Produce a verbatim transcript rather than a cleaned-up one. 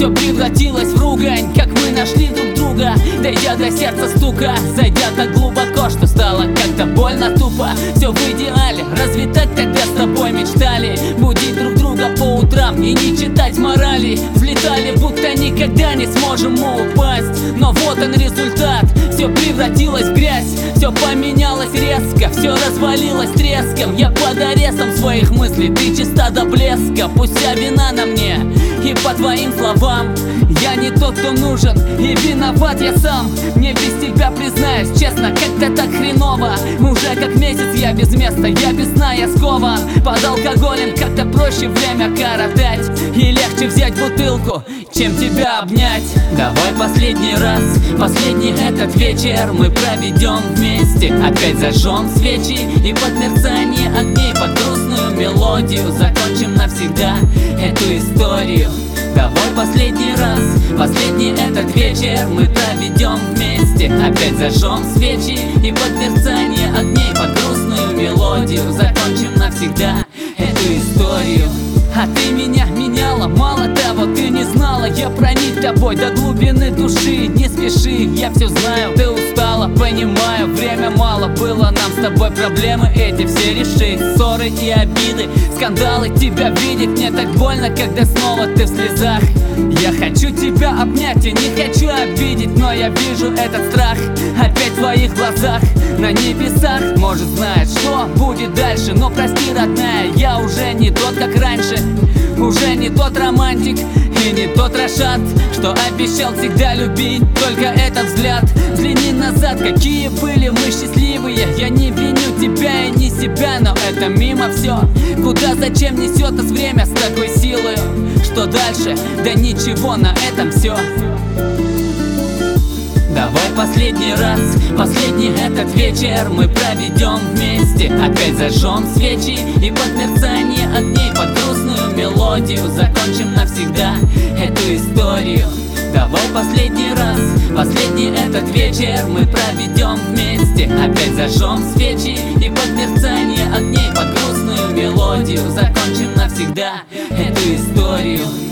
все превратилось в ругань. Как мы нашли друг друга, дойдя до сердца стука, зайдя так глубоко, что стало как-то больно тупо. Все в идеале, разве так тогда с тобой мечтали? Будить друг друга по утрам и не читать морали. Взлетали, будто никогда не сможем мы упасть. Но вот он результат, все превратилось в грязь. Все поменялось резко, все развалилось треском. Я под арестом своих мыслей, ты чиста до блеска. Пусть вся вина на мне, и по твоим словам я не тот, кто нужен, и виноват я сам. Мне без тебя, признаюсь честно, как-то так хреново. Уже как месяц я без места, я без сна, я скован. Под алкоголем как-то проще время коротать, и легче взять бутылку, чем тебя обнять. Давай последний раз, последний этот вечер мы проведем вместе. Опять зажжем свечи и под мерцание огней, под грустную мелодию закончим навсегда эту историю. Давай последний раз, последний этот вечер мы проведем вместе. Опять зажжем свечи и под мерцание огней, под грустную мелодию закончим навсегда эту историю. А ты меня меняла, мало того, ты не знала. Я проник тобой до глубины души. Не спеши, я все знаю, ты устала, понимаю. Время мало, было нам с тобой проблемы эти все решить. Ссоры и обиды, скандалы, тебя видеть мне так больно, когда снова ты в слезах. Я хочу тебя обнять и не хочу обидеть, но я вижу этот страх опять в твоих глазах. На небесах, может, знаешь, что будет дальше. Но прости, родная, я уже не тот, как раньше. Уже не тот романтик и не тот Рашад, что обещал всегда любить только этот взгляд. Взгляни назад, какие были мы счастливые. Я не виню тебя и не себя, но это мимо все. Куда, зачем несет нас время с такой силой? Что дальше? Да ничего, на этом все. Давай последний раз, последний этот вечер мы проведем вместе. Опять зажжем свечи и под мерцание огней, под грустную мелодию закончим навсегда эту историю. Давай последний раз, последний этот вечер мы проведем вместе. Опять зажжем свечи и под мерцание огней, под грустную мелодию закончим навсегда эту историю.